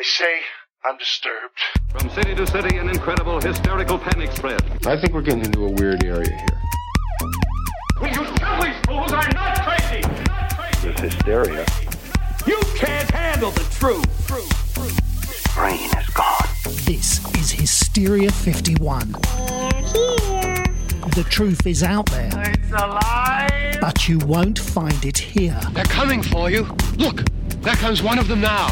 say I'm disturbed. From city to city, an incredible hysterical panic spread. I think we're getting into a weird area here. Will you tell these fools I'm not crazy? Not crazy. This hysteria. You can't handle the truth. Brain is gone. This is Hysteria 51. They're here. The truth is out there. It's alive. But you won't find it here. They're coming for you. Look, there comes one of them now.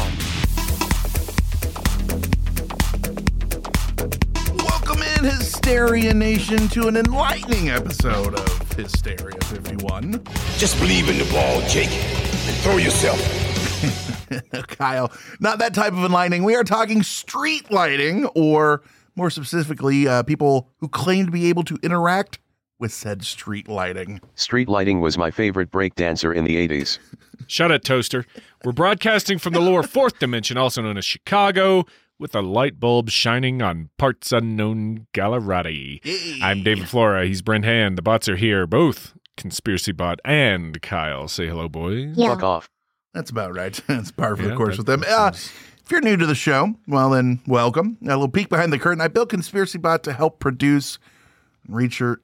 Welcome in, Hysteria Nation, to an enlightening episode of Hysteria 51. Just believe in the ball, Jake, and throw yourself. Kyle, not that type of enlightening. We are talking street lighting, or more specifically, people who claim to be able to interact with said street lighting. Street lighting was my favorite breakdancer in the 80s. Shut it, Toaster. We're broadcasting from the lower fourth dimension, also known as Chicago, with a light bulb shining on parts unknown Gallerati. Hey. I'm David Flora. He's Brent Hand. The bots are here, both Conspiracy Bot and Kyle. Say hello, boys. Yeah. Fuck off. That's about right. That's par for the Yeah, course that- with them. If you're new to the show, well then, welcome. A little peek behind the curtain. I built Conspiracy Bot to help produce, research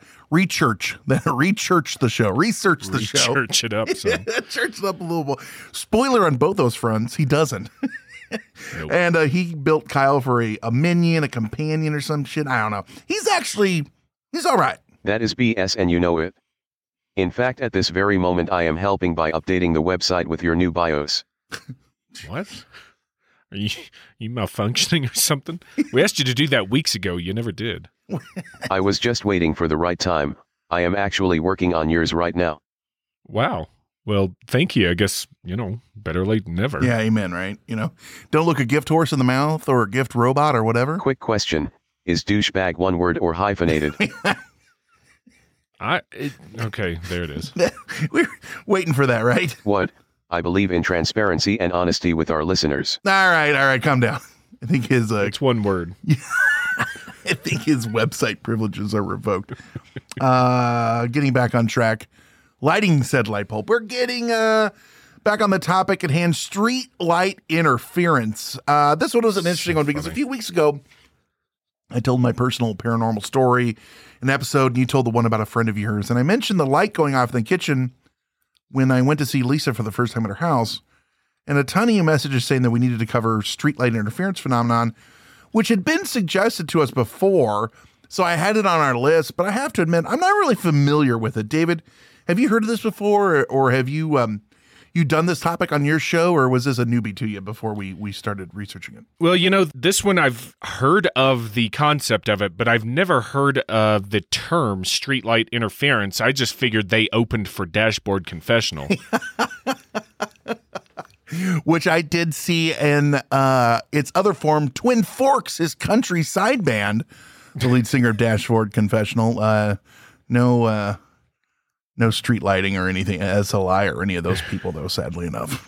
the show. Church it up some. Church it up a little bit. Spoiler on both those fronts, he doesn't. Nope. And he built Kyle for a minion, a companion or some shit. I don't know. He's all right. That is BS and you know it. In fact, at this very moment I am helping by updating the website with your new BIOS. What? Are you malfunctioning or something? We asked you to do that weeks ago. You never did. I was just waiting for the right time. I am actually working on yours right now. Wow. Well, thank you. I guess, better late than never. Yeah, amen, right? Don't look a gift horse in the mouth or a gift robot or whatever. Quick question. Is douchebag one word or hyphenated? Okay, there it is. We're waiting for that, right? What? I believe in transparency and honesty with our listeners. All right, calm down. I think his It's one word. I think his website privileges are revoked. Getting back on track. Lighting said light bulb. We're getting back on the topic at hand, street light interference. This one was an interesting one because a few weeks ago, I told my personal paranormal story, an episode, and you told the one about a friend of yours. And I mentioned the light going off in the kitchen when I went to see Lisa for the first time at her house. And a ton of you messages saying that we needed to cover street light interference phenomenon, which had been suggested to us before. So I had it on our list, but I have to admit, I'm not really familiar with it. David, have you heard of this before, or have you you done this topic on your show, or was this a newbie to you before we started researching it? Well, this one I've heard of the concept of it, but I've never heard of the term streetlight interference. I just figured they opened for Dashboard Confessional. Which I did see in its other form, Twin Forks, his country side band, the lead singer of Dashboard Confessional. No street lighting or anything, SLI or any of those people, though, sadly enough.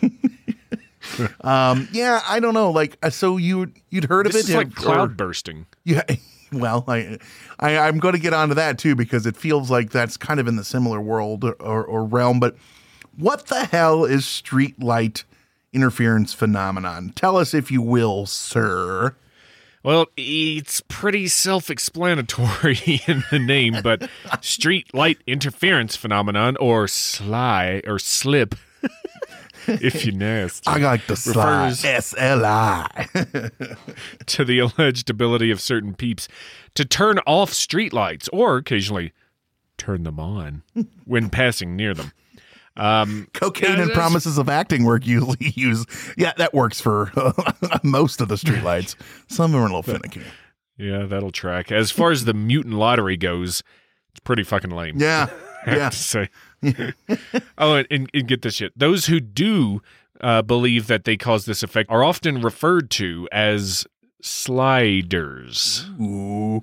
Yeah, I don't know. So you'd heard of This it? is like cloud bursting. Yeah. Well, I'm going to get onto that too, because it feels like that's kind of in the similar world or realm. But what the hell is street light interference phenomenon? Tell us, if you will, sir. Well, it's pretty self-explanatory in the name, but street light interference phenomenon, or SLI, or slip, if you're nasty. I like the SLI, SLI. To the alleged ability of certain peeps to turn off streetlights, or occasionally turn them on when passing near them. Cocaine and promises of acting work usually use. Yeah, that works for most of the streetlights. Some of them are a little finicky. Yeah, that'll track. As far as the mutant lottery goes, it's pretty fucking lame. Yeah, I have to say. Oh, and get this shit. Those who do believe that they cause this effect are often referred to as sliders. Ooh.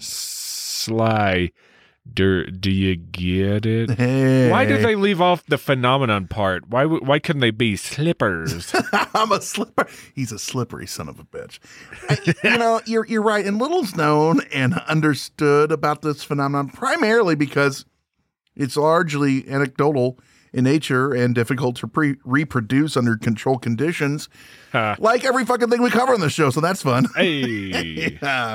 Do you get it? Hey. Why did they leave off the phenomenon part? Why couldn't they be slippers? I'm a slipper. He's a slippery son of a bitch. You're right. And little's known and understood about this phenomenon primarily because it's largely anecdotal in nature and difficult to reproduce under controlled conditions, like every fucking thing we cover on the show. So that's fun. Hey.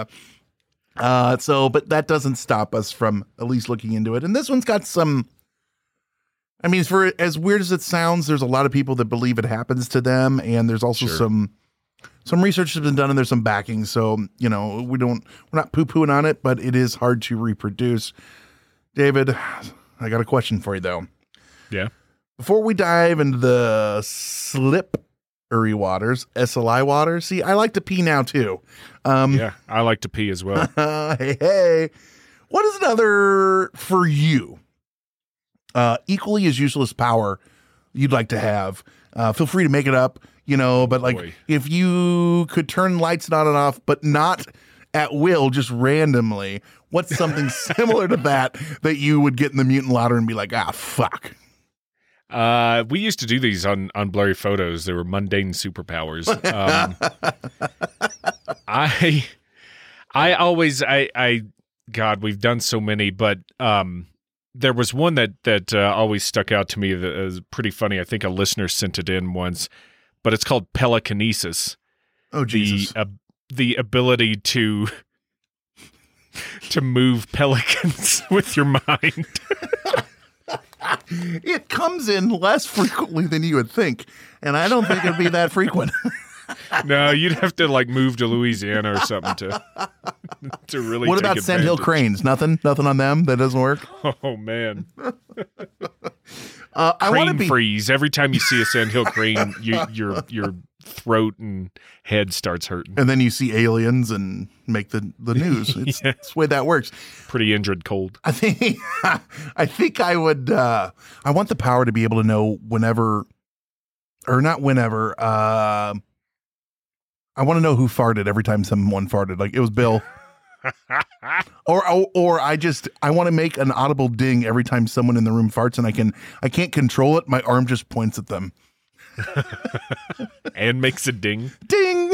But that doesn't stop us from at least looking into it. And this one's got some, I mean, for as weird as it sounds, there's a lot of people that believe it happens to them. And there's also some research has been done and there's some backing. So, we're not poo-pooing on it, but it is hard to reproduce. David, I got a question for you though. Yeah. Before we dive into the slippery waters, SLI waters. See, I like to pee now too. Yeah, I like to pee as well. Hey, what is another for you? Equally as useless power you'd like to have. Feel free to make it up, but like if you could turn lights on and off, but not at will, just randomly, what's something similar to that you would get in the mutant lottery and be like, fuck. We used to do these on Blurry Photos. They were mundane superpowers. God, we've done so many, but there was one that always stuck out to me that was pretty funny. I think a listener sent it in once, but it's called Pelicanesis. Oh, Jesus. The ability to move pelicans with your mind. It comes in less frequently than you would think, and I don't think it'd be that frequent. No, you'd have to move to Louisiana or something to really. What about sandhill cranes? Nothing on them. That doesn't work. Oh man. I want to freeze every time you see a sandhill crane. Your throat and head starts hurting, and then you see aliens and make the news. It's the way that works. Pretty injured cold. I think I would. I want the power to be able to know whenever, or not whenever. I want to know who farted every time someone farted. Like it was Bill. or I want to make an audible ding every time someone in the room farts, and I can't control it. My arm just points at them. And makes a ding. Ding.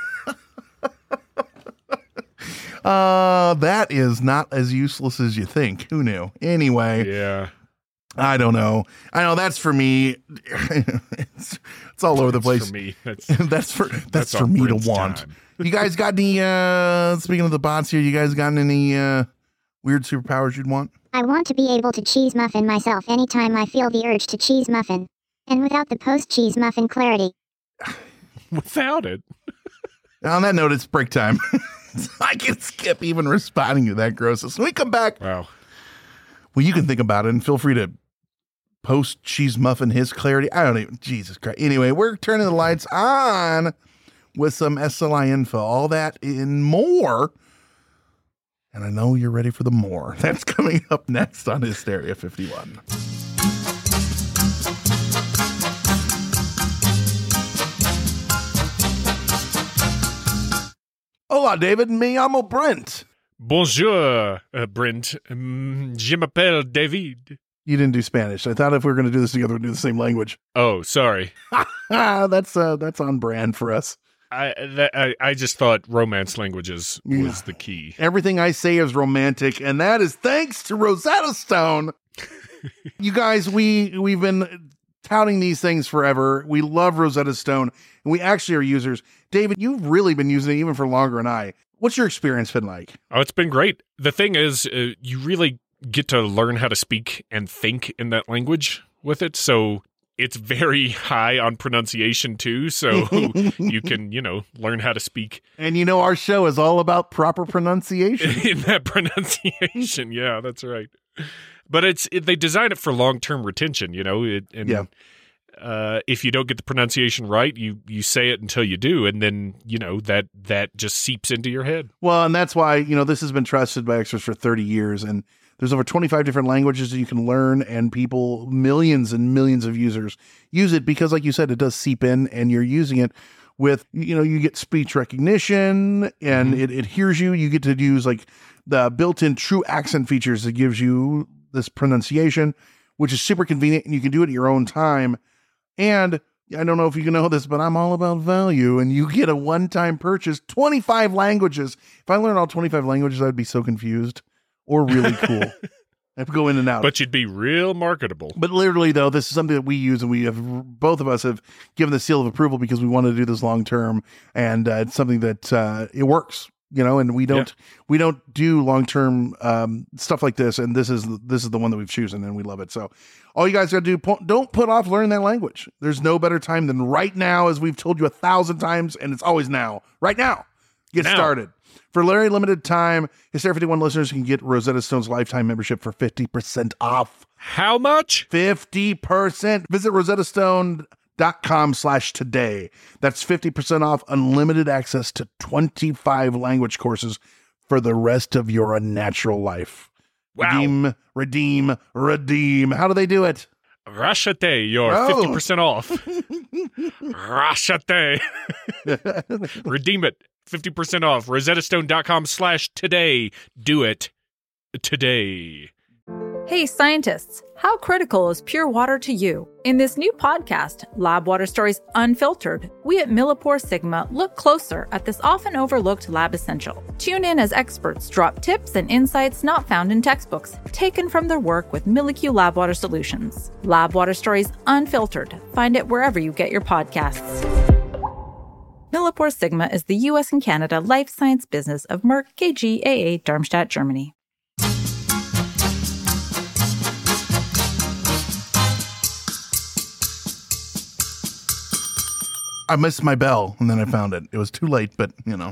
That is not as useless as you think. Who knew? Anyway. Yeah. I don't know. I know that's for me. It's all over the place. For me. That's for me to want. Time. You guys got any, speaking of the bots here, you guys got any weird superpowers you'd want? I want to be able to cheese muffin myself anytime I feel the urge to cheese muffin. And without the post-cheese muffin clarity. Without it? On that note, it's break time. I can skip even responding to that grossness. When we come back, wow. Well, you can think about it and feel free to post cheese muffin his clarity. I don't even, Jesus Christ. Anyway, we're turning the lights on with some SLI info, all that and more. And I know you're ready for the more. That's coming up next on Hysteria 51. Hola, David. Me llamo Brent. Bonjour, Brent. Je m'appelle David. You didn't do Spanish. I thought if we were going to do this together, we'd do the same language. Oh, sorry. That's on brand for us. I just thought romance languages was the key. Everything I say is romantic, and that is thanks to Rosetta Stone. You guys, we've been touting these things forever. We love Rosetta Stone, and we actually are users. David, you've really been using it even for longer than I. What's your experience been like? Oh, it's been great. The thing is, you really get to learn how to speak and think in that language with it. So it's very high on pronunciation too. So you can, learn how to speak. And our show is all about proper pronunciation. In that pronunciation. Yeah, that's right. But they design it for long-term retention, if you don't get the pronunciation right, you say it until you do, and then that just seeps into your head. Well, and that's why this has been trusted by experts for 30 years, and there's over 25 different languages that you can learn, and millions and millions of users use it because, like you said, it does seep in, and you're using it with you get speech recognition, and it hears you. You get to use like the built-in true accent features that gives you this pronunciation, which is super convenient, and you can do it at your own time. And I don't know if you know this, but I'm all about value, and you get a one-time purchase, 25 languages. If I learned all 25 languages, I'd be so confused or really cool. have to go in and out. But you'd be real marketable. But literally, though, this is something that we use, and we have both of us have given the seal of approval because we want to do this long term, and it's something that it works, and we don't do long term stuff like this, and this is the one that we've chosen, and we love it. So all you guys got to do, don't put off learning that language. There's no better time than right now, as we've told you 1,000 times, and it's always now. Right now, get started. For a very limited time, Hysteria 51 listeners can get Rosetta Stone's lifetime membership for 50% off. How much? 50%. Visit rosettastone.com/today. That's 50% off unlimited access to 25 language courses for the rest of your unnatural life. Wow. Redeem. How do they do it? Rashate, you're 50% off. Rashate. Redeem it. 50% off. rosettastone.com/today. Do it today. Hey, scientists, how critical is pure water to you? In this new podcast, Lab Water Stories Unfiltered, we at Millipore Sigma look closer at this often overlooked lab essential. Tune in as experts drop tips and insights not found in textbooks, taken from their work with MilliQ Lab Water Solutions. Lab Water Stories Unfiltered. Find it wherever you get your podcasts. Millipore Sigma is the U.S. and Canada life science business of Merck KGaA, Darmstadt, Germany. I missed my bell, and then I found it. It was too late, but,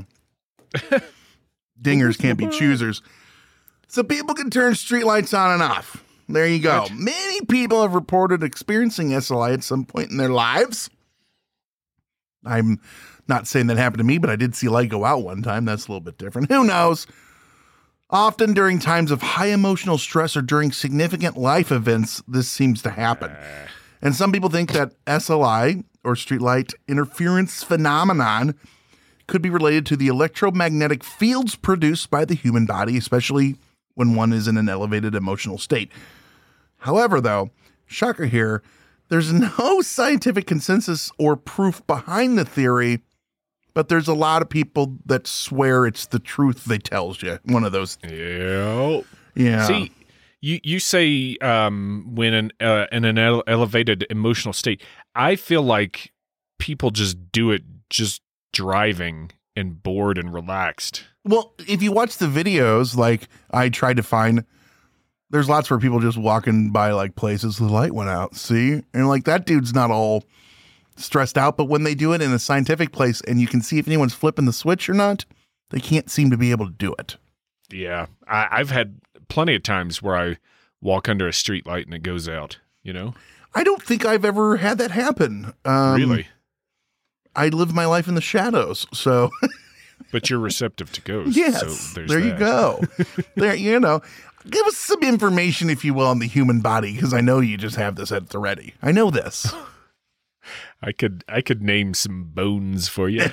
dingers can't be choosers. So people can turn streetlights on and off. There you go. Right. Many people have reported experiencing SLI at some point in their lives. I'm not saying that happened to me, but I did see light go out one time. That's a little bit different. Who knows? Often during times of high emotional stress or during significant life events, this seems to happen. And some people think that SLI, or streetlight interference phenomenon, could be related to the electromagnetic fields produced by the human body, especially when one is in an elevated emotional state. However, though, shocker here, there's no scientific consensus or proof behind the theory, but there's a lot of people that swear it's the truth they tells you. One of those. Yeah. See, you say when in an elevated emotional state, I feel like people just do it just driving and bored and relaxed. Well, if you watch the videos, like I tried to find, there's lots where people just walking by like places, the light went out, see? And like that dude's not all stressed out, but when they do it in a scientific place and you can see if anyone's flipping the switch or not, they can't seem to be able to do it. Yeah. I've had plenty of times where I walk under a street light and it goes out, I don't think I've ever had that happen. Really? I live my life in the shadows, so. But you're receptive to ghosts. Yes, so there you go. There, give us some information, if you will, on the human body, because I know you just have this at the ready. I know this. I could name some bones for you.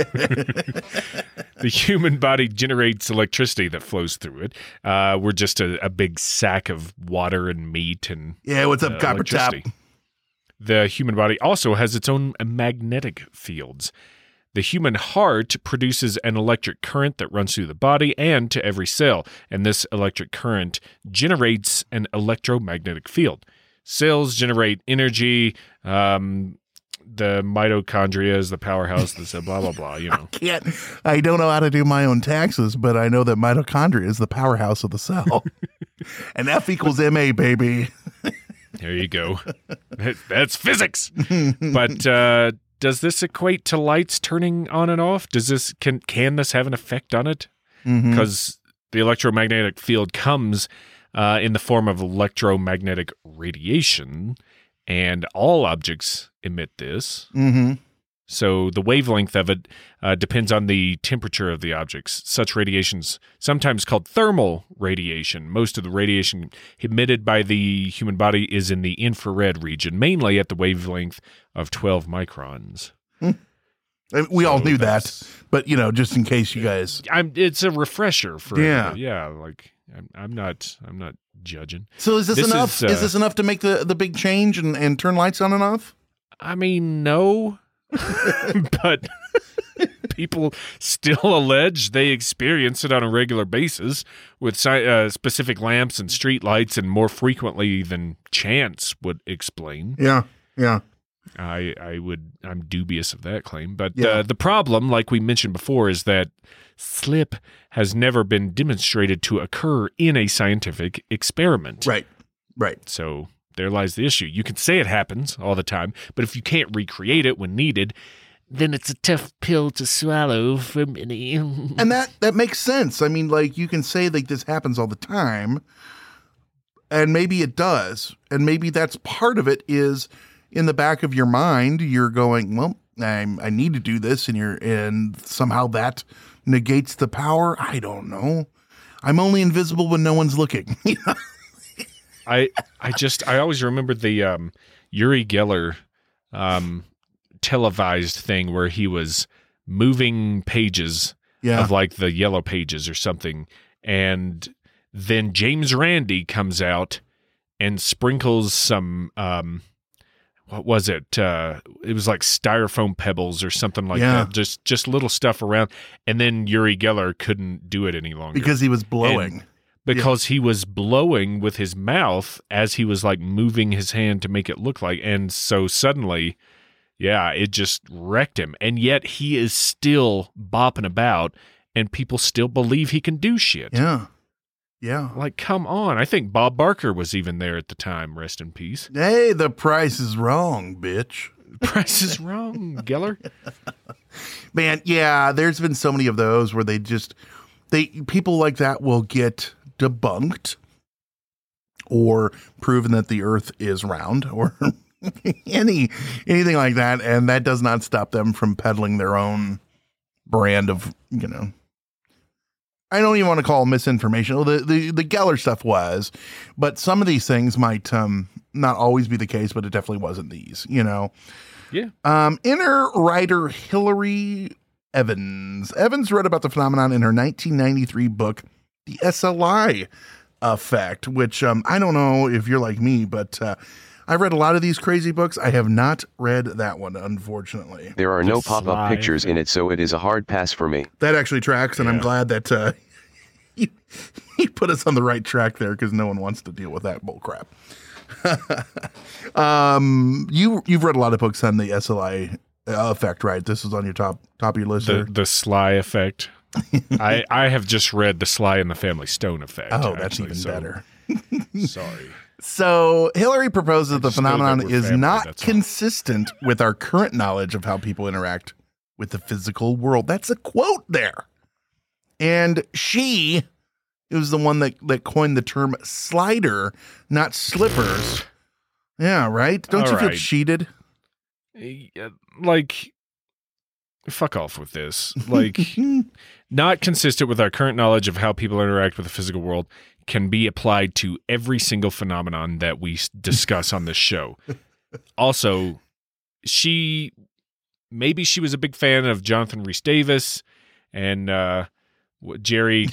The human body generates electricity that flows through it. We're just a big sack of water and meat and what's up, Copper Top? The human body also has its own magnetic fields. The human heart produces an electric current that runs through the body and to every cell, and this electric current generates an electromagnetic field. Cells generate energy. The mitochondria is the powerhouse. This blah blah blah. I don't know how to do my own taxes, but I know that mitochondria is the powerhouse of the cell, and F equals MA, baby. There you go. That's physics. But does this equate to lights turning on and off? Can this have an effect on it? Because the electromagnetic field comes in the form of electromagnetic radiation, and all objects emit this. So the wavelength of it depends on the temperature of the objects. Such radiations, sometimes called thermal radiation. Most of the radiation emitted by the human body is in the infrared region, mainly at the wavelength of 12 microns. We all knew that, but just in case you guys, it's a refresher for like I'm not judging. So is this enough? Is this enough to make the big change and turn lights on and off? I mean, no. But people still allege they experience it on a regular basis with specific lamps and street lights, and more frequently than chance would explain. Yeah. I'm dubious of that claim. But the problem, like we mentioned before, is that slip has never been demonstrated to occur in a scientific experiment. Right. So there lies the issue. You can say it happens all the time, but if you can't recreate it when needed, then it's a tough pill to swallow for many. And that makes sense. I mean, like, you can say like this happens all the time, and maybe it does. And maybe that's part of it is in the back of your mind, you're going, well, I need to do this, and somehow that negates the power. I don't know. I'm only invisible when no one's looking. I always remember the Uri Geller televised thing where he was moving pages of like the yellow pages or something, and then James Randi comes out and sprinkles some what was it? It was like styrofoam pebbles or something like that. Just little stuff around, and then Uri Geller couldn't do it any longer because he was blowing. Because he was blowing with his mouth as he was like moving his hand to make it look like, and so suddenly, it just wrecked him. And yet he is still bopping about, and people still believe he can do shit. Yeah. Like, come on. I think Bob Barker was even there at the time. Rest in peace. Hey, the price is wrong, bitch. Price is wrong, Geller. Man, there's been so many of those where people like that will get debunked or proven that the earth is round or anything like that, and that does not stop them from peddling their own brand of, I don't even want to call it misinformation. Well, the Geller stuff was, but some of these things might not always be the case, but it definitely wasn't these, Yeah. Inner writer Hillary Evans wrote about the phenomenon in her 1993 book, The SLI Effect, which I don't know if you're like me, but I've read a lot of these crazy books. I have not read that one, unfortunately. There are no pop-up pictures in it, so it is a hard pass for me. That actually tracks, and I'm glad that you put us on the right track there, because no one wants to deal with that bull crap. You've read a lot of books on the SLI Effect, right? This is on your top of your list. The Sly Effect. I have just read The Sly and the Family Stone Effect. Oh, that's even better. Sorry. So Hillary proposes the phenomenon is not consistent with our current knowledge of how people interact with the physical world. That's a quote there. And she was the one that coined the term slider, not slippers. Yeah, right? Don't you feel cheated? Like, fuck off with this. Like, not consistent with our current knowledge of how people interact with the physical world can be applied to every single phenomenon that we discuss on this show. Also, maybe she was a big fan of Jonathan Rhys Davis and Jerry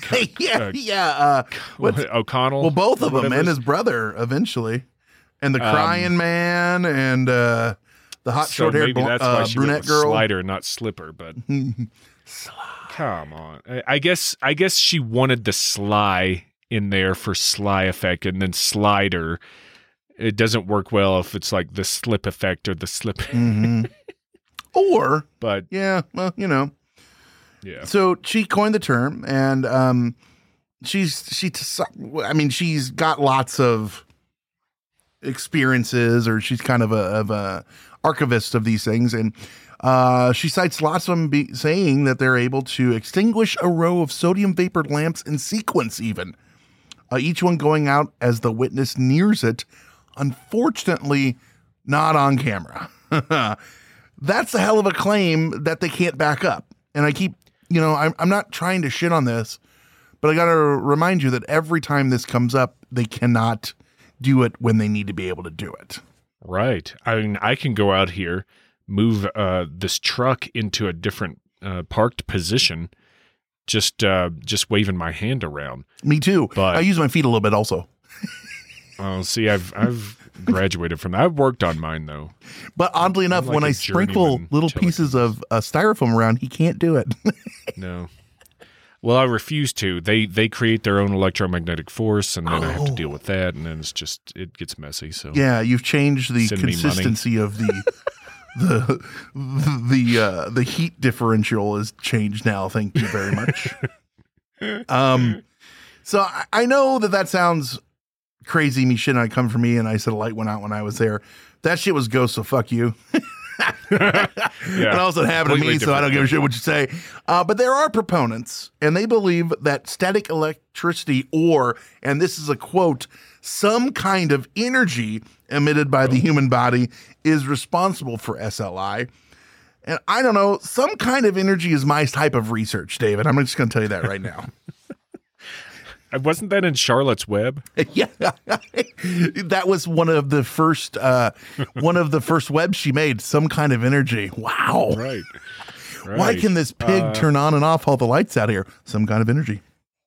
O'Connell. Well, both of them, and his brother eventually, and the Crying Man, and the hot short-haired brunette girl. Slider, not slipper, but come on. I guess she wanted the sly in there for Sly Effect, and then slider. It doesn't work well if it's like the slip effect or the slip. Mm-hmm. But yeah, well, Yeah. So she coined the term, and she's got lots of experiences, or she's kind of a archivist of these things, and she cites lots of them saying that they're able to extinguish a row of sodium vapor lamps in sequence, even each one going out as the witness nears it. Unfortunately, not on camera. That's a hell of a claim that they can't back up. And I keep, I'm not trying to shit on this, but I got to remind you that every time this comes up, they cannot do it when they need to be able to do it. Right. I mean, I can go out here, move this truck into a different parked position, just waving my hand around. Me too. But I use my feet a little bit also. Oh, see, I've graduated from that. I've worked on mine, though. But oddly enough, like when a I sprinkle journeyman little pieces of styrofoam around, he can't do it. No. Well, I refuse to. They create their own electromagnetic force, and then I have to deal with that, and then it gets messy. So yeah, you've changed the consistency of the heat differential is changed now. Thank you very much. So I know that sounds crazy, me shit. I come from me, and I said a light went out when I was there. That shit was ghost. So fuck you. And also it happened to me, so I don't give a shit what you say. But there are proponents, and they believe that static electricity, and this is a quote, some kind of energy emitted by the human body is responsible for SLI. And I don't know, some kind of energy is my type of research, David. I'm just going to tell you that right now. Wasn't that in Charlotte's Web? Yeah, that was one of the first webs she made. Some kind of energy. Wow. Right. Why can this pig turn on and off all the lights out here? Some kind of energy.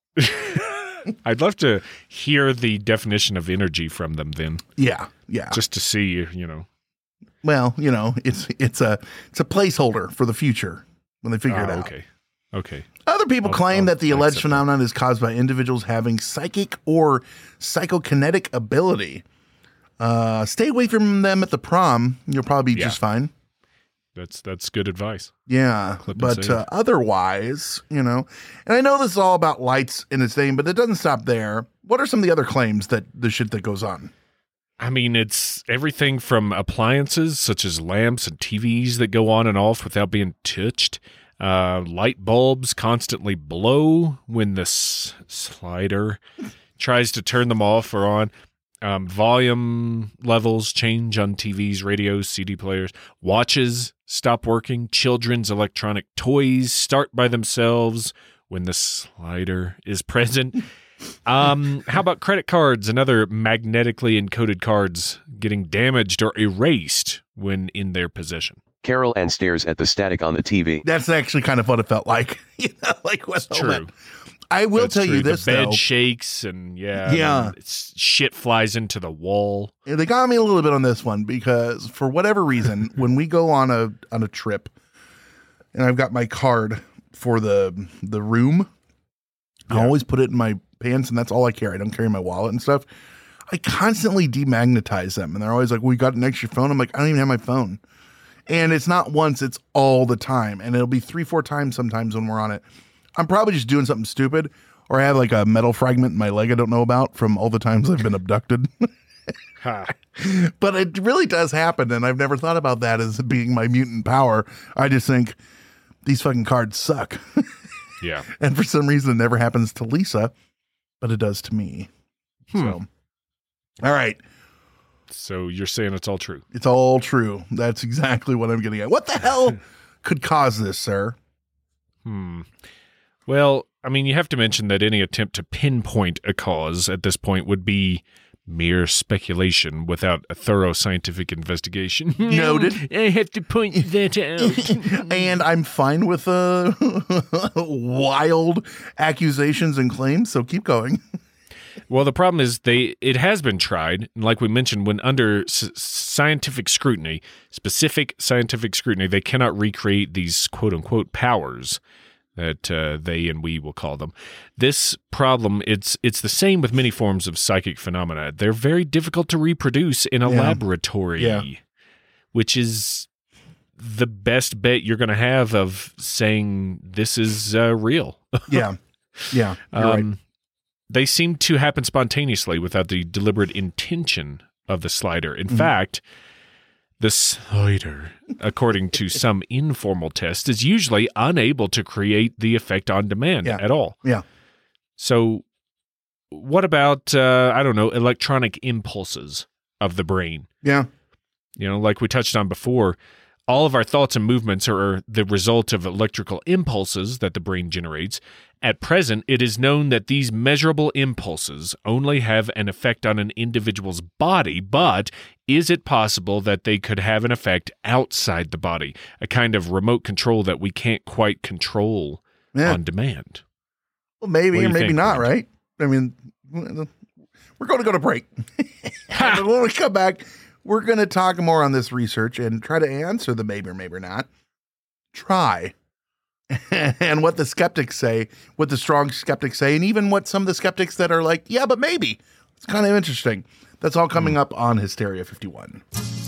I'd love to hear the definition of energy from them then. Yeah. Just to see, Well, it's a placeholder for the future when they figure it out. Okay. Other people claim that the alleged phenomenon is caused by individuals having psychic or psychokinetic ability. Stay away from them at the prom. You'll probably be just fine. That's good advice. Yeah, but otherwise, and I know this is all about lights in its name, but it doesn't stop there. What are some of the other claims that the shit that goes on? I mean, it's everything from appliances such as lamps and TVs that go on and off without being touched. Light bulbs constantly blow when the slider tries to turn them off or on. Volume levels change on TVs, radios, CD players. Watches stop working. Children's electronic toys start by themselves when the slider is present. How about credit cards and other magnetically encoded cards getting damaged or erased when in their possession? Carol Ann stares at the static on the TV. That's actually kind of what it felt like. It's true. I will tell you this, the bed though. shakes and shit flies into the wall. Yeah, they got me a little bit on this one because for whatever reason, when we go on a trip, and I've got my card for the room, I always put it in my pants, and that's all I carry. I don't carry my wallet and stuff. I constantly demagnetize them, and they're always like, "We got an extra phone." I'm like, "I don't even have my phone." And it's not once, it's all the time. And it'll be 3-4 times sometimes when we're on it. I'm probably just doing something stupid, or I have like a metal fragment in my leg I don't know about from all the times I've been abducted. But it really does happen, and I've never thought about that as being my mutant power. I just think these fucking cards suck. Yeah. And for some reason it never happens to Lisa, but it does to me. So, all right. So you're saying it's all true? It's all true. That's exactly what I'm getting at. What the hell could cause this, sir? Well, I mean, you have to mention that any attempt to pinpoint a cause at this point would be mere speculation without a thorough scientific investigation. Noted. I have to point that out. And I'm fine with wild accusations and claims, so keep going. Well, the problem is it has been tried, and like we mentioned, when under scientific scrutiny, specific scientific scrutiny, they cannot recreate these quote-unquote powers that they and we will call them. This problem, it's the same with many forms of psychic phenomena. They're very difficult to reproduce in a laboratory, which is the best bet you're going to have of saying this is real. Yeah, you're right. They seem to happen spontaneously without the deliberate intention of the slider. In fact, the slider, according to some informal tests, is usually unable to create the effect on demand at all. Yeah. So what about, electronic impulses of the brain? Yeah. Like we touched on before, all of our thoughts and movements are the result of electrical impulses that the brain generates. At present, it is known that these measurable impulses only have an effect on an individual's body, but is it possible that they could have an effect outside the body, a kind of remote control that we can't quite control on demand? Well, maybe or maybe think, not, Brent? right? I mean, We're going to go to break. And when we come back, we're going to talk more on this research and try to answer the maybe or maybe not. Try. And what the skeptics say, what the strong skeptics say, and even what some of the skeptics that are like, yeah, but maybe. It's kind of interesting. That's all coming up on Hysteria 51.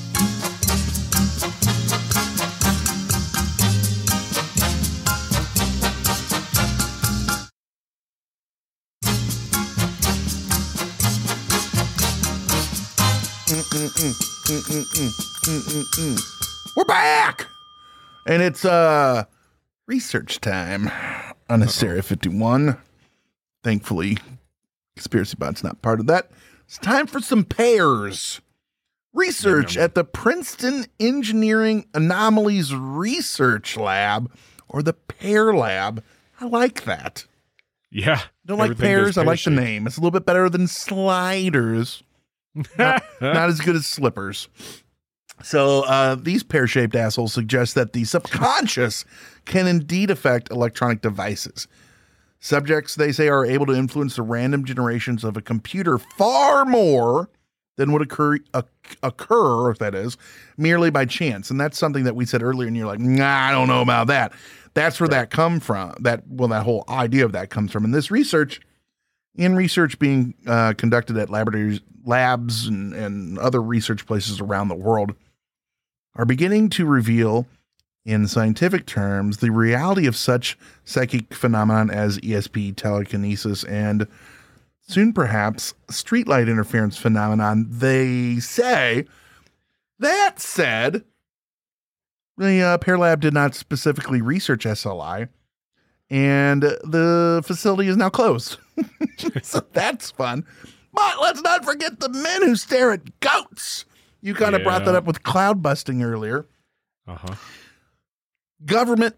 We're back! And it's research time on Hysteria 51. Thankfully, Conspiracy Bot's not part of that. It's time for some pairs. Research at the Princeton Engineering Anomalies Research Lab, or the PAIR Lab. I like that. Yeah. Don't like pairs. I like the name. It's a little bit better than sliders. Not as good as slippers. So these pear-shaped assholes suggest that the subconscious can indeed affect electronic devices. Subjects, they say, are able to influence the random generations of a computer far more than would occur, that is, merely by chance. And that's something that we said earlier, and you're like, nah, I don't know about that. That's where that come from. That whole idea of that comes from. And this research being conducted at labs and other research places around the world, are beginning to reveal, in scientific terms, the reality of such psychic phenomenon as ESP, telekinesis, and soon perhaps streetlight interference phenomenon. They say. That said, the PAIR Lab did not specifically research SLI, and the facility is now closed. So that's fun. But let's not forget the men who stare at goats. You kind of brought that up with cloud busting earlier. Uh-huh. The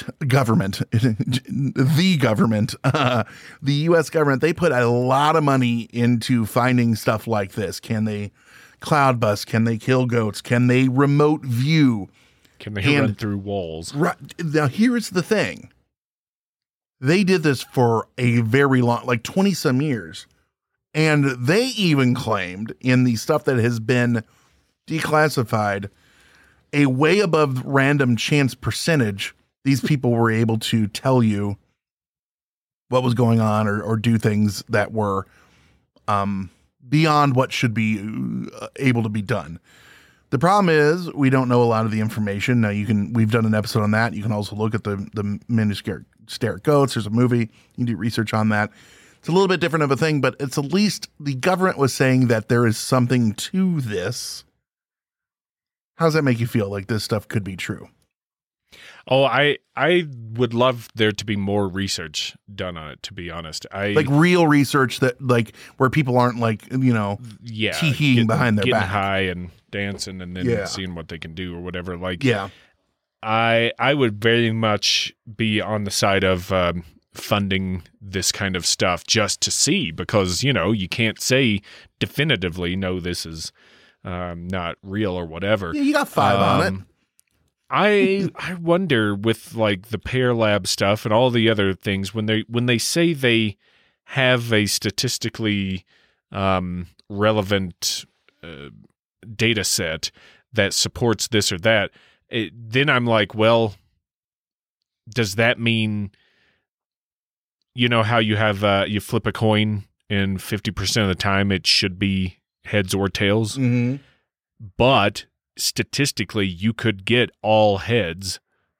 U.S. government, they put a lot of money into finding stuff like this. Can they cloud bust? Can they kill goats? Can they remote view? Can they run through walls? Right. Now, here's the thing. They did this for a very long, like 20 some years. And they even claimed in the stuff that has been declassified, a way above random chance percentage, these people were able to tell you what was going on or do things that were beyond what should be able to be done. The problem is we don't know a lot of the information. Now we've done an episode on that. You can also look at the men who stare at goats. There's a movie. You can do research on that. It's a little bit different of a thing, but it's at least the government was saying that there is something to this. How does that make you feel like this stuff could be true? Oh, I would love there to be more research done on it, to be honest. Like real research that like where people aren't like, tee-heeing behind their getting back. high and dancing and then seeing what they can do or whatever. Like, I would very much be on the side of funding this kind of stuff just to see, because, you can't say definitively, no, this is not real or whatever. Yeah, you got 5 on it. I wonder with like the PAIR Lab stuff and all the other things, when they say they have a statistically relevant data set that supports this or that, then I'm like, well, does that mean, how you have you flip a coin and 50% of the time it should be heads or tails, but statistically you could get all heads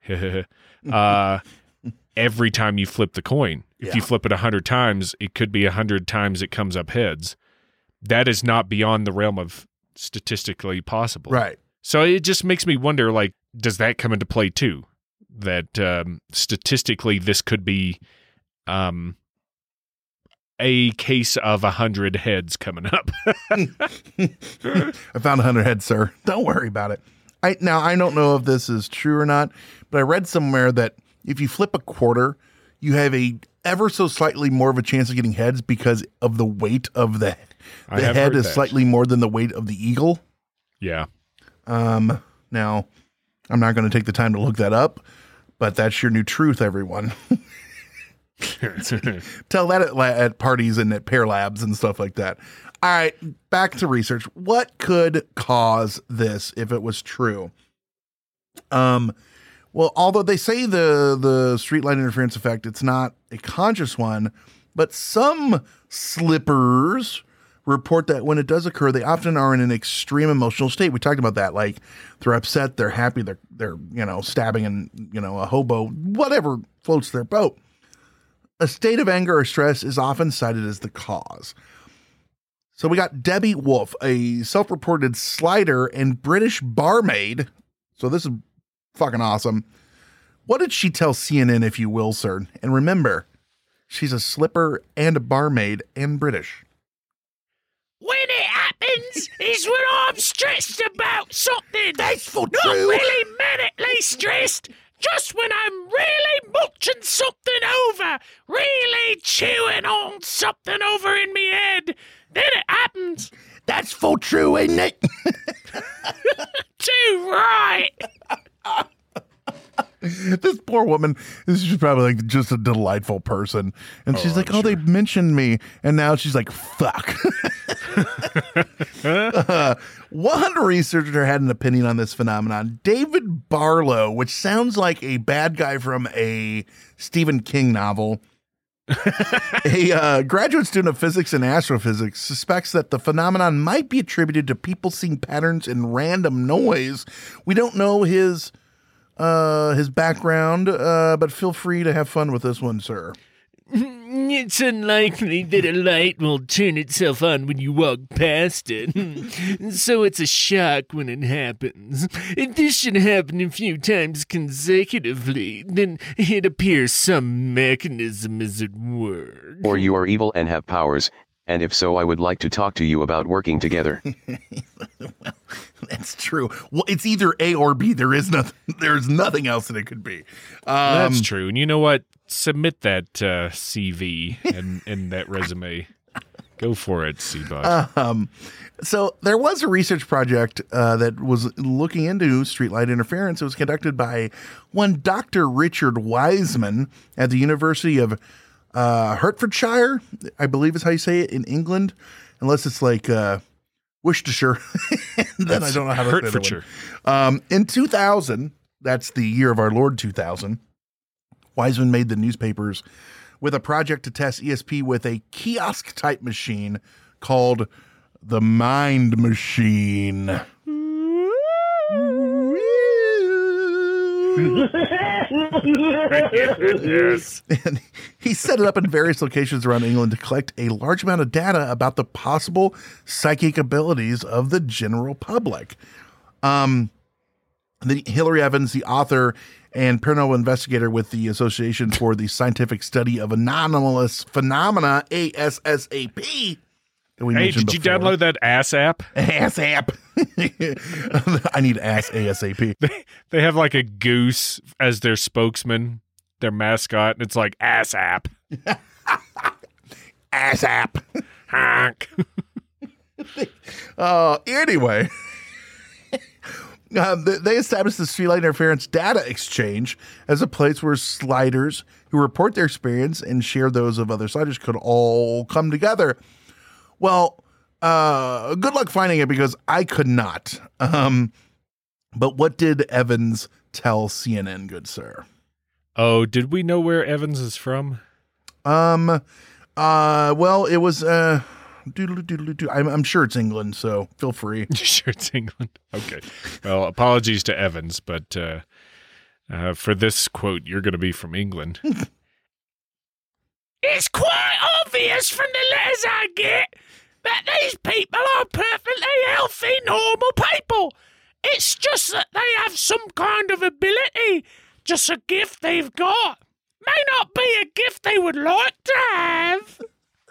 every time you flip the coin. If you flip it 100 times, it could be 100 times it comes up heads. That is not beyond the realm of statistically possible. Right. So it just makes me wonder, like, does that come into play too? That statistically this could be a case of 100 heads coming up. I found 100 heads, sir. Don't worry about it. I don't know if this is true or not, but I read somewhere that if you flip a quarter, you have a ever so slightly more of a chance of getting heads because of the weight of the head is slightly more than the weight of the eagle. Yeah. Now, I'm not going to take the time to look that up, but that's your new truth, everyone. Tell that at parties and at Pear Labs and stuff like that. All right, back to research. What could cause this if it was true? Well, although they say the street light interference effect, it's not a conscious one, but some slippers report that when it does occur, they often are in an extreme emotional state. We talked about that. Like they're upset, they're happy, they're stabbing a hobo, whatever floats their boat. A state of anger or stress is often cited as the cause. So we got Debbie Wolf, a self-reported slider and British barmaid. So this is fucking awesome. What did she tell CNN, if you will, sir? And remember, she's a slipper and a barmaid and British. When it happens is when I'm stressed about something. That's for Not true. really manically stressed, just when I'm really mulching something over, really chewing on something over in me head. Then it happens. That's for true, ain't it? Too right. This poor woman is just probably like just a delightful person. And she's like, they mentioned me. And now she's like, fuck. One researcher had an opinion on this phenomenon. David Barlow, which sounds like a bad guy from a Stephen King novel. A graduate student of physics and astrophysics suspects that the phenomenon might be attributed to people seeing patterns in random noise. We don't know his background, but feel free to have fun with this one, sir. It's unlikely that a light will turn itself on when you walk past it, so it's a shock when it happens. If this should happen a few times consecutively, then it appears some mechanism is at work. Or you are evil and have powers, and if so, I would like to talk to you about working together. Well, that's true. Well, it's either A or B. There's nothing else that it could be. That's true. And you know what? Submit that CV and that resume. Go for it, Seabot. So there was a research project that was looking into streetlight interference. It was conducted by one Dr. Richard Wiseman at the University of Hertfordshire, I believe is how you say it, in England, unless it's like Worcestershire. Then I don't know how to Hertfordshire. say that one. In 2000, that's the year of our Lord 2000, Wiseman made the newspapers with a project to test ESP with a kiosk-type machine called the Mind Machine. Yes. And he set it up in various locations around England to collect a large amount of data about the possible psychic abilities of the general public. Hilary Evans, the author and paranormal investigator with the Association for the Scientific Study of Anomalous Phenomena, ASSAP. Hey, did you download that ass app? Ass app. I need ass ASAP. They have like a goose as their spokesman, their mascot, and it's like ass app. Ass app. Honk. Anyway. They established the Streetlight Interference Data Exchange as a place where sliders who report their experience and share those of other sliders could all come together. Well, good luck finding it because I could not. But what did Evans tell CNN, good sir? Oh, did we know where Evans is from? Well, it was I'm sure it's England, so feel free. Sure it's England. Okay. Well, apologies to Evans, but for this quote, you're going to be from England. It's quite obvious from the letters I get that these people are perfectly healthy, normal people. It's just that they have some kind of ability, just a gift they've got. May not be a gift they would like to have.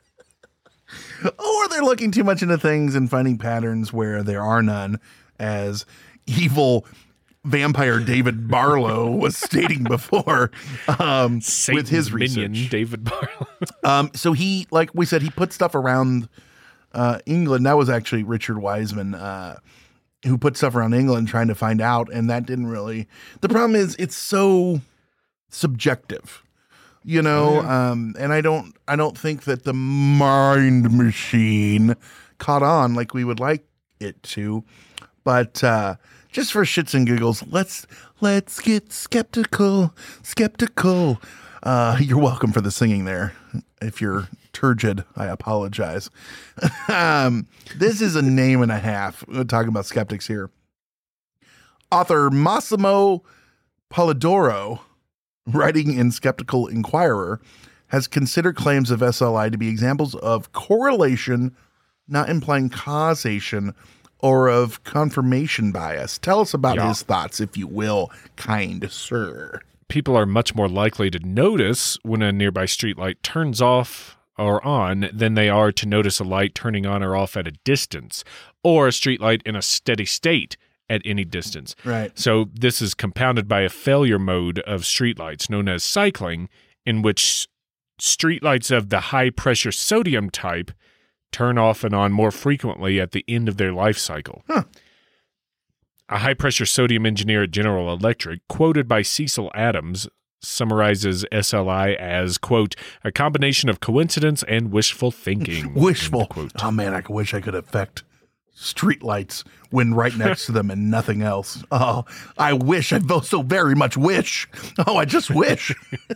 Or they're looking too much into things and finding patterns where there are none, as evil vampire David Barlow was stating before with his research. Minion, David Barlow. So he, like we said, he put stuff around England. That was actually Richard Wiseman who put stuff around England trying to find out, and that didn't really... The problem is it's so subjective. You know, and I don't think that the mind machine caught on like we would like it to. But just for shits and giggles, let's get skeptical. You're welcome for the singing there. If you're turgid, I apologize. This is a name and a half. We're talking about skeptics here. Author Massimo Polidoro, writing in Skeptical Inquirer, has considered claims of SLI to be examples of correlation, not implying causation, or of confirmation bias. Tell us about his thoughts, if you will, kind sir. People are much more likely to notice when a nearby streetlight turns off or on than they are to notice a light turning on or off at a distance, or a streetlight in a steady state at any distance. Right. So this is compounded by a failure mode of streetlights known as cycling, in which streetlights of the high-pressure sodium type turn off and on more frequently at the end of their life cycle. Huh. A high-pressure sodium engineer at General Electric, quoted by Cecil Adams, summarizes SLI as, quote, a combination of coincidence and wishful thinking. Wishful. Oh, man, I wish I could affect streetlights when right next to them and nothing else. Oh, I wish. I so very much wish. Oh, I just wish.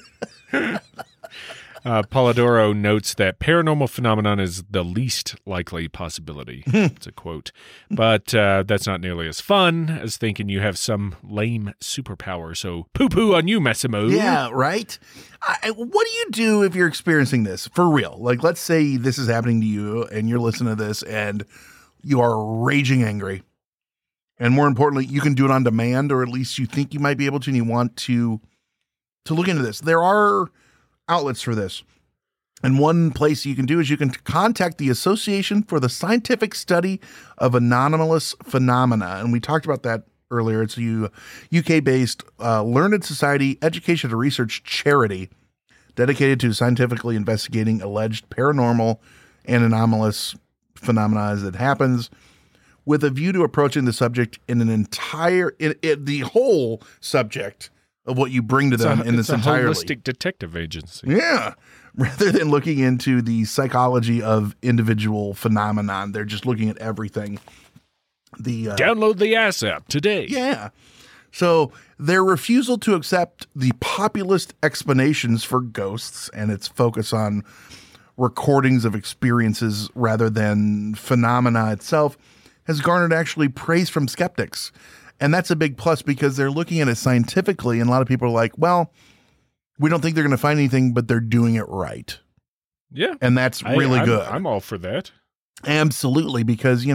Polidoro notes that paranormal phenomenon is the least likely possibility. It's a quote. But that's not nearly as fun as thinking you have some lame superpower. So poo-poo on you, Massimo. Yeah, right? What do you do if you're experiencing this? For real. Like, let's say this is happening to you and you're listening to this and you are raging angry. And more importantly, you can do it on demand, or at least you think you might be able to, and you want to look into this. There are outlets for this. And one place you can do is you can contact the Association for the Scientific Study of Anomalous Phenomena. And we talked about that earlier. It's a UK-based learned society, education and research charity dedicated to scientifically investigating alleged paranormal and anomalous phenomena as it happens, with a view to approaching the subject in an the whole subject of what you bring to them in this entirely. It's a holistic detective agency. Yeah. Rather than looking into the psychology of individual phenomenon, they're just looking at everything. Download the Ass app today. Yeah. So their refusal to accept the populist explanations for ghosts and its focus on recordings of experiences rather than phenomena itself has garnered actually praise from skeptics. And that's a big plus because they're looking at it scientifically, and a lot of people are like, well, we don't think they're going to find anything, but they're doing it right. Yeah. And that's really good. I'm all for that. Absolutely. Because,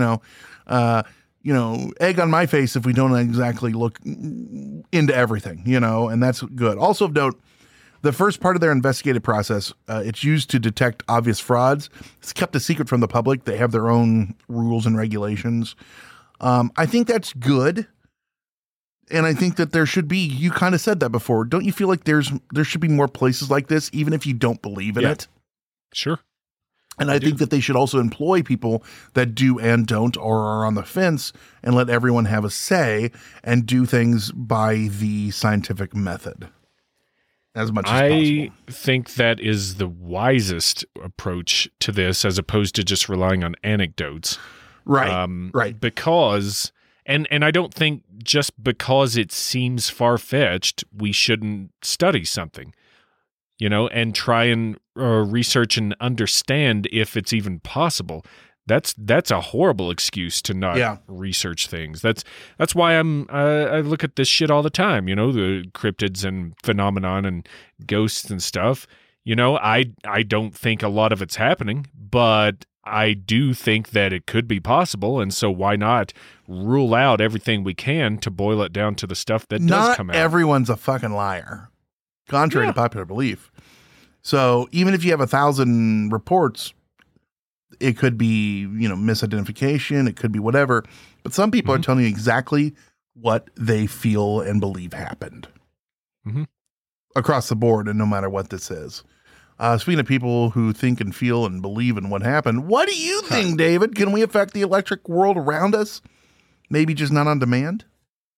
egg on my face if we don't exactly look into everything, and that's good. Also of note, the first part of their investigative process, it's used to detect obvious frauds. It's kept a secret from the public. They have their own rules and regulations. I think that's good. And I think that there should be, you kind of said that before. Don't you feel like there should be more places like this, even if you don't believe in it? Sure. And I think that they should also employ people that do and don't, or are on the fence, and let everyone have a say and do things by the scientific method as much as possible. I think that is the wisest approach to this, as opposed to just relying on anecdotes. Right. Right. Because, and I don't think just because it seems far-fetched, we shouldn't study something, and try and research and understand if it's even possible. That's a horrible excuse to not research things. That's why I look at this shit all the time, the cryptids and phenomenon and ghosts and stuff. I don't think a lot of it's happening, but I do think that it could be possible, and so why not rule out everything we can to boil it down to the stuff that does come out. Not everyone's a fucking liar, contrary to popular belief. So even if you have 1,000 reports, it could be, misidentification, it could be whatever, but some people are telling you exactly what they feel and believe happened across the board, and no matter what this is. Speaking of people who think and feel and believe in what happened, what do you think, David? Can we affect the electric world around us? Maybe just not on demand?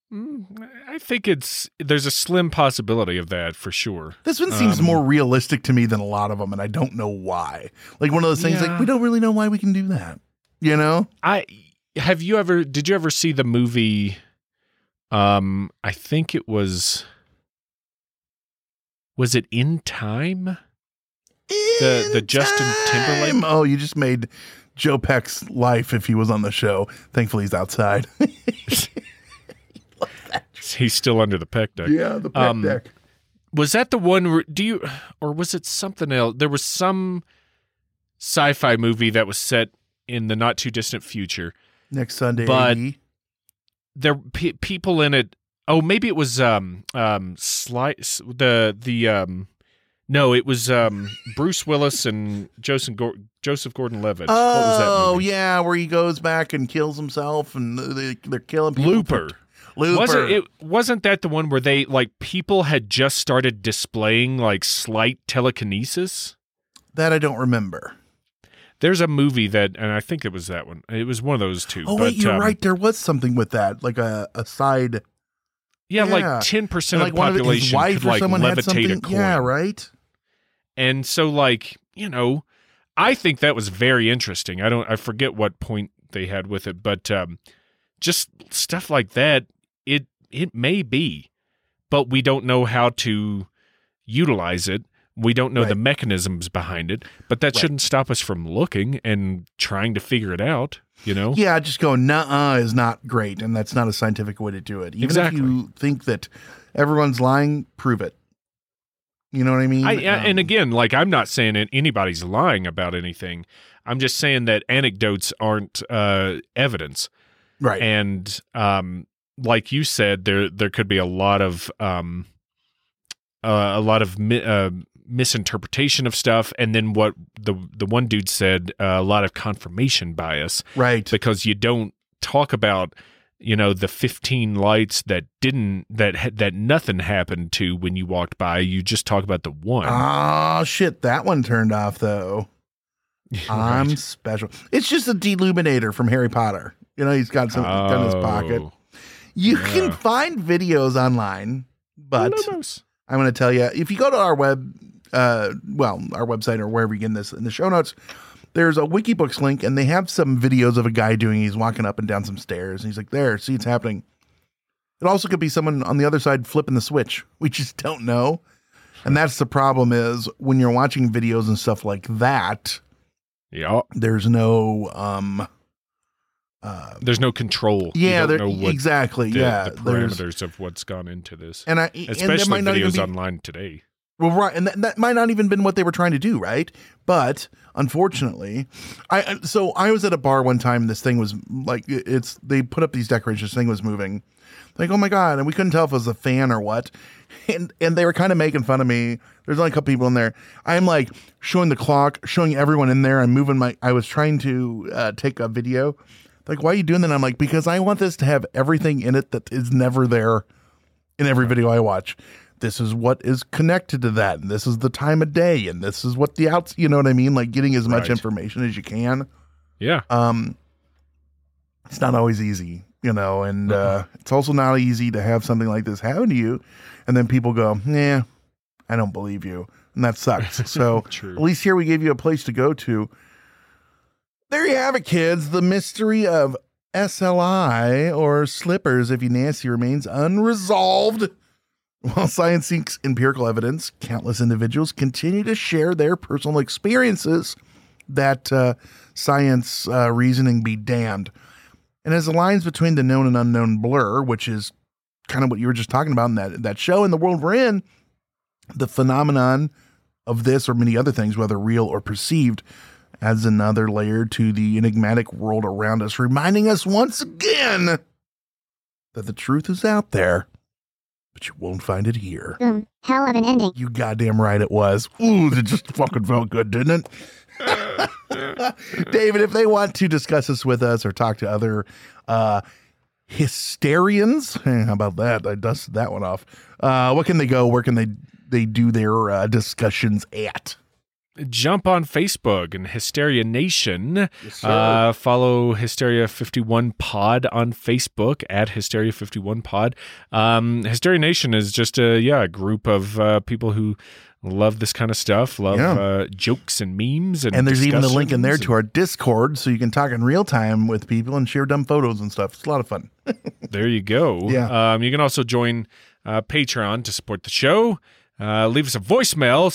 I think there's a slim possibility of that for sure. This one seems more realistic to me than a lot of them, and I don't know why. Like one of those things, like we don't really know why we can do that. You know? Did you ever see the movie? I think it was it In Time? The Justin Timberlake? Oh, you just made Joe Peck's life if he was on the show. Thankfully, he's outside. He's still under the Peck deck. Yeah, the Peck deck. Was that the one? Or was it something else? There was some sci-fi movie that was set in the not too distant future. Next Sunday, but AD. there people in it. Oh, maybe it was no, it was Bruce Willis and Joseph Gordon-Levitt. Oh, what was that movie? Yeah, where he goes back and kills himself, and they're killing people. Looper. Wasn't that the one where they people had just started displaying slight telekinesis? That I don't remember. There's a movie and I think it was that one. It was one of those two. Oh, wait, you're right. There was something with that, like a side. Yeah, 10% of the population could levitate a coin. Yeah, right. And so, I think that was very interesting. I forget what point they had with it, but just stuff like that, it may be, but we don't know how to utilize it. We don't know the mechanisms behind it, but that shouldn't stop us from looking and trying to figure it out, Yeah, just going, nuh-uh is not great, and that's not a scientific way to do it. Even if you think that everyone's lying, prove it. You know what I mean? And again, I'm not saying that anybody's lying about anything. I'm just saying that anecdotes aren't evidence. Right. And like you said, there could be a lot of misinterpretation of stuff, and then what the one dude said, a lot of confirmation bias, right? Because you don't talk about the 15 lights that nothing happened to when you walked by. You just talk about the one. Oh shit, that one turned off though. I'm special. It's just a deluminator from Harry Potter. He's got some in his pocket. You can find videos online, but I'm going to tell you, if you go to our our website or wherever you get this in the show notes, there's a Wikibooks link, and they have some videos of a guy he's walking up and down some stairs, and he's like, there, see, it's happening. It also could be someone on the other side flipping the switch. We just don't know. And that's the problem is when you're watching videos and stuff like that, there's no control. Yeah, exactly. The parameters of what's gone into this, especially videos online today. Well, right, and that might not even been what they were trying to do, right? But unfortunately, I was at a bar one time. And this thing was they put up these decorations. This thing was moving, oh my god, and we couldn't tell if it was a fan or what, and they were kind of making fun of me. There's only a couple people in there. I'm showing the clock, showing everyone in there. I'm moving I was trying to take a video. Why are you doing that? I'm because I want this to have everything in it that is never there in every video I watch. This is what is connected to that, and this is the time of day, and this is what you know what I mean? Getting as much information as you can. Yeah. It's not always easy, and it's also not easy to have something like this happen to you, and then people go, "Nah, I don't believe you," and that sucks. So at least here we gave you a place to go to. There you have it, kids. The mystery of SLI, or slippers if you nasty, remains unresolved. While science seeks empirical evidence, countless individuals continue to share their personal experiences that science reasoning be damned. And as the lines between the known and unknown blur, which is kind of what you were just talking about in that show, in the world we're in, the phenomenon of this or many other things, whether real or perceived, adds another layer to the enigmatic world around us, reminding us once again that the truth is out there, but you won't find it here. Boom. Hell of an ending. You goddamn right it was. Ooh, it just fucking felt good, didn't it? David, if they want to discuss this with us or talk to other hysterians, how about that? I dusted that one off. What can they go? Where can they do their discussions at? jump on Facebook and Hysteria Nation. Yes, sir. Follow Hysteria 51 Pod on Facebook at Hysteria 51 Pod. Hysteria Nation is just a group of people who love this kind of stuff, love jokes and memes. And there's even a link in there to our Discord so you can talk in real time with people and share dumb photos and stuff. It's a lot of fun. There you go. Yeah. You can also join Patreon to support the show. Leave us a voicemail,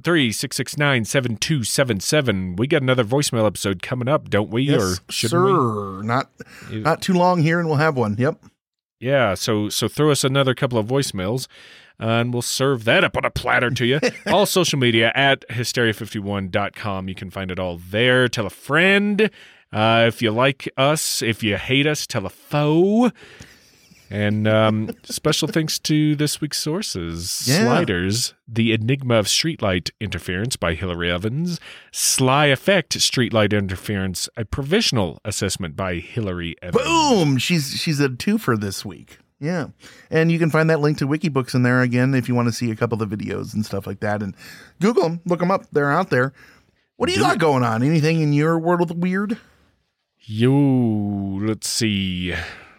773-669-7277. We got another voicemail episode coming up, don't we? Yes, or shouldn't sir. Not too long here, and we'll have one. Yep. Yeah, so throw us another couple of voicemails, and we'll serve that up on a platter to you. All social media at hysteria51.com. You can find it all there. Tell a friend. If you like us, if you hate us, tell a foe. And special thanks to this week's sources. Sliders, The Enigma of Streetlight Interference by Hillary Evans. Sly Effect, Streetlight Interference, a provisional assessment by Hillary Evans. Boom! She's a twofer this week. Yeah. And you can find that link to Wikibooks in there again if you want to see a couple of the videos and stuff like that. And Google them, look them up. They're out there. What do you got going on? Anything in your world of weird? Let's see.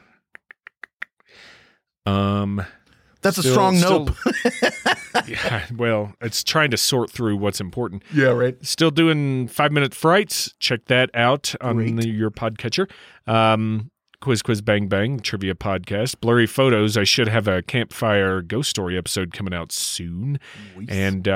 That's a strong nope. Yeah, well, it's trying to sort through what's important. Yeah, right. Still doing 5-Minute Frights. Check that out on your podcatcher. Quiz Bang Bang, trivia podcast. Blurry Photos. I should have a Campfire Ghost Story episode coming out soon. Nice. And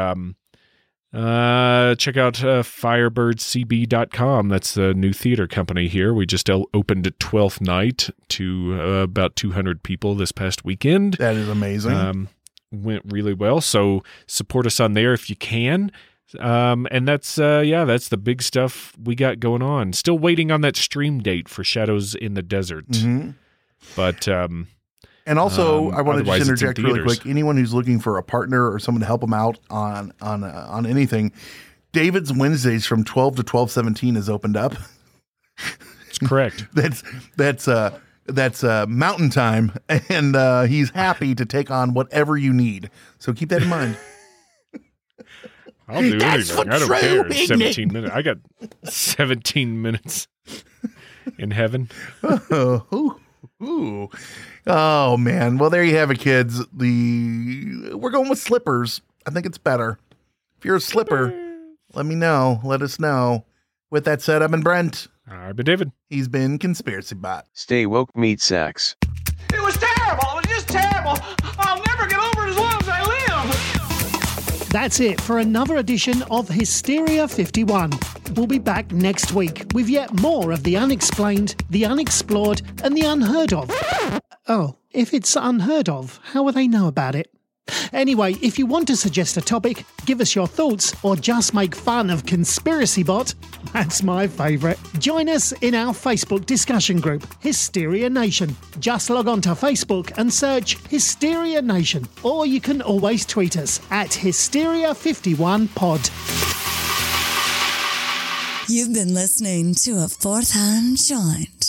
check out firebirdcb.com. That's the new theater company here. We just opened at 12th night to about 200 people this past weekend. That is amazing. Went really well. So support us on there if you can. And that's the big stuff we got going on. Still waiting on that stream date for Shadows in the Desert. Mm-hmm. But and also, I want to just interject really quick. Anyone who's looking for a partner or someone to help them out on anything, David's Wednesdays from 12 to 12:17 has opened up. It's correct. That's Mountain Time, and he's happy to take on whatever you need. So keep that in mind. I'll do anything. I don't care. 17 minutes. I got 17 minutes in heaven. Ooh. Oh, man. Well, there you have it, kids. We're going with slippers. I think it's better. If you're a slipper, let me know. Let us know. With that said, I've been Brent. I've been David. He's been Conspiracy Bot. Stay woke, meat sacks. It was terrible. It was just terrible. I'll never get over it as long as I live. That's it for another edition of Hysteria 51. We'll be back next week with yet more of the unexplained, the unexplored, and the unheard of. Oh, if it's unheard of, how will they know about it? Anyway, if you want to suggest a topic, give us your thoughts, or just make fun of Conspiracy Bot, that's my favourite. Join us in our Facebook discussion group, Hysteria Nation. Just log on to Facebook and search Hysteria Nation, or you can always tweet us at Hysteria51Pod. You've been listening to a Fourth Hand Joint.